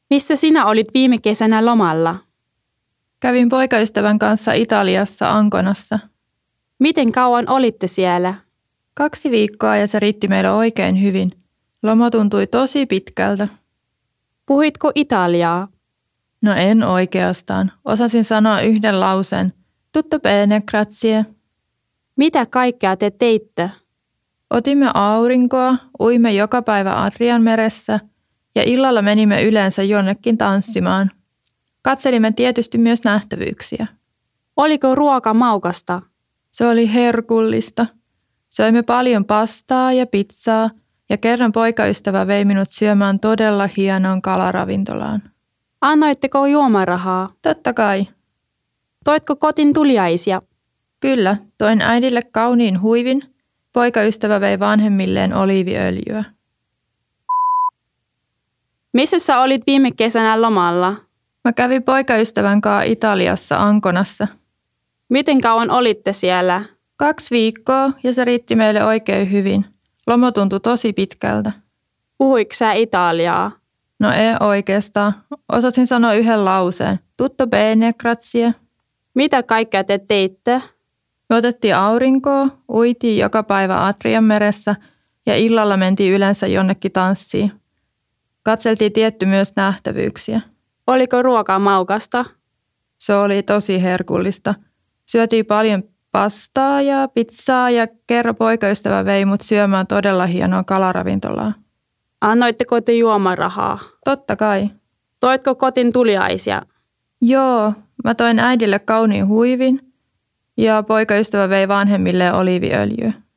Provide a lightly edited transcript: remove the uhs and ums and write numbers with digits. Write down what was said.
Missä sinä olit viime kesänä lomalla? Kävin poikaystävän kanssa Italiassa Anconassa. Miten kauan olitte siellä? 2 viikkoa ja se riitti meille oikein hyvin. Loma tuntui tosi pitkältä. Puhuitko italiaa? No en oikeastaan. Osasin sanoa yhden lauseen. Tutto bene, grazie. Mitä kaikkea te teitte? Otimme aurinkoa, uimme joka päivä Adrianmeressä ja illalla menimme yleensä jonnekin tanssimaan. Katselimme tietysti myös nähtävyyksiä. Oliko ruoka maukasta? Se oli herkullista. Söimme paljon pastaa ja pizzaa ja kerran poikaystävä vei minut syömään todella hienoon kalaravintolaan. Annoitteko juomarahaa? Totta kai. Toitko kotiin tuliaisia? Kyllä, toin äidille kauniin huivin. Poikaystävä vei vanhemmilleen oliiviöljyä. Missä sä olit viime kesänä lomalla? Mä kävin poikaystävän kanssa Italiassa Anconassa. Miten kauan olitte siellä? 2 viikkoa ja se riitti meille oikein hyvin. Loma tuntui tosi pitkältä. Puhuiko sä italiaa? No ei oikeastaan. Osasin sanoa yhden lauseen. Tutto bene, grazie. Mitä kaikkea te teitte? Me otettiin aurinkoa, uitiin joka päivä Adrianmeressä ja illalla mentiin yleensä jonnekin tanssiin. Katseltiin tietty myös nähtävyyksiä. Oliko ruoka maukasta? Se oli tosi herkullista. Syötiin paljon pastaa ja pizzaa ja kerran poikaystävä vei mut syömään todella hienoa kalaravintolaa. Annoitteko te juomarahaa? Totta kai. Toitko kotiin tuliaisia? Joo, mä toin äidille kauniin huivin ja poikaystävä vei vanhemmille oliiviöljyä.